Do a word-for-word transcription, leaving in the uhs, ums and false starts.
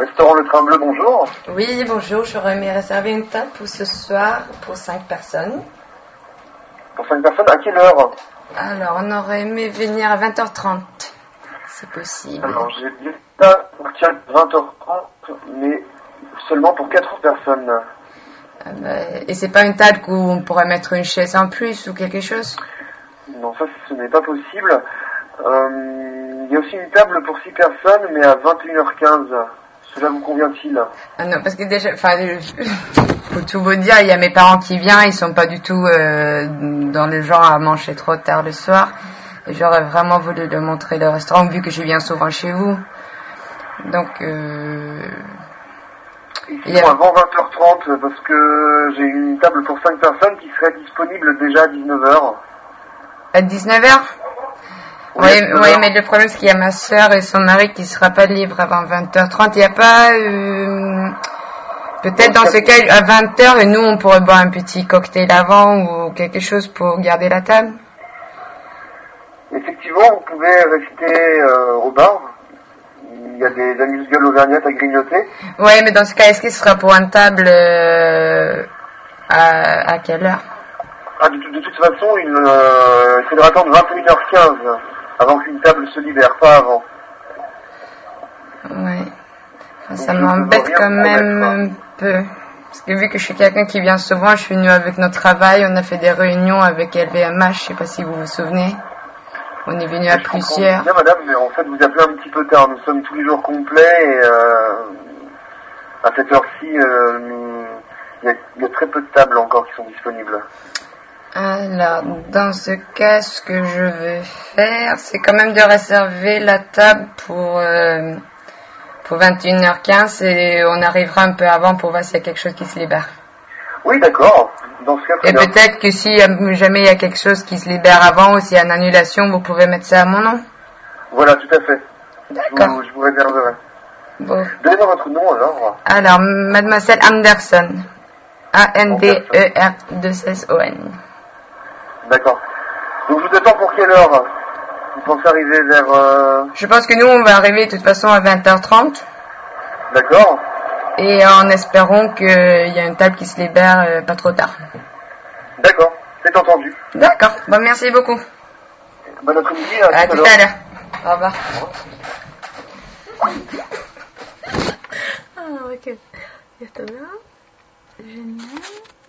Restaurant Le Train Bleu, bonjour. Oui, bonjour, j'aurais aimé réserver une table pour ce soir pour cinq personnes. Pour cinq personnes, à quelle heure? Alors, on aurait aimé venir à vingt heures trente, c'est possible. Alors, j'ai bien ça pour vingt heures trente, mais seulement pour quatre personnes. Ah bah, et c'est pas une table où on pourrait mettre une chaise en plus ou quelque chose? Non, ça, ce n'est pas possible. Euh, il y a aussi une table pour six personnes, mais à vingt et une heures quinze. Cela vous convient-il? Ah non, parce que déjà, enfin, pour tout vous dire, il y a mes parents qui viennent, ils sont pas du tout euh, dans le genre à manger trop tard le soir. Et j'aurais vraiment voulu leur montrer le restaurant, vu que je viens souvent chez vous. Donc, euh... Ici, a... avant vingt heures trente, parce que j'ai une table pour cinq personnes qui serait disponible déjà à dix-neuf heures. À dix-neuf heures? Oui, oui, mais le problème, c'est qu'il y a ma soeur et son mari qui ne sera pas libre avant vingt heures trente. Il n'y a pas... Euh, peut-être dans ce cas, à vingt heures, et nous, on pourrait boire un petit cocktail avant ou quelque chose pour garder la table. Effectivement, vous pouvez rester euh, au bar. Il y a des amuse-gueules auvergnates à grignoter. Oui, mais dans ce cas, est-ce qu'il sera pour une table euh, à, à quelle heure? Ah, de, de toute façon, il, euh, il faudra attendre vingt et une heures quinze avant qu'une table se libère, pas avant. Oui. Enfin, ça m'embête quand même un peu. Parce que vu que je suis quelqu'un qui vient souvent, je suis venue avec notre travail, on a fait des réunions avec L V M H, je sais pas si vous vous souvenez. On est venu à je plusieurs. Bien, madame, mais en fait, vous appelez un petit peu tard. Nous sommes tous les jours complets et euh, à cette heure-ci, euh, il y, y a très peu de tables encore qui sont disponibles. Alors, dans ce cas, ce que je veux faire, c'est quand même de réserver la table pour, euh, pour vingt et une heures quinze et on arrivera un peu avant pour voir s'il y a quelque chose qui se libère. Oui, d'accord. Dans ce cas, et peut-être que si jamais il y a quelque chose qui se libère avant ou s'il y a une annulation, vous pouvez mettre ça à mon nom. Voilà, tout à fait. D'accord. Je vous, je vous réserverai. Bon. Donnez-moi votre nom alors. Alors, mademoiselle Anderson. A N D E R deux S O N. D'accord. Donc je vous attends pour quelle heure? Vous pensez arriver vers... Euh... Je pense que nous, on va arriver de toute façon à vingt heures trente. D'accord. Et en espérant qu'il y a une table qui se libère euh, pas trop tard. D'accord, c'est entendu. D'accord, bon, merci beaucoup. Bon après-midi, à, à tout à l'heure. Au revoir. Ah, ok. Ya está, ¿verdad? Génial.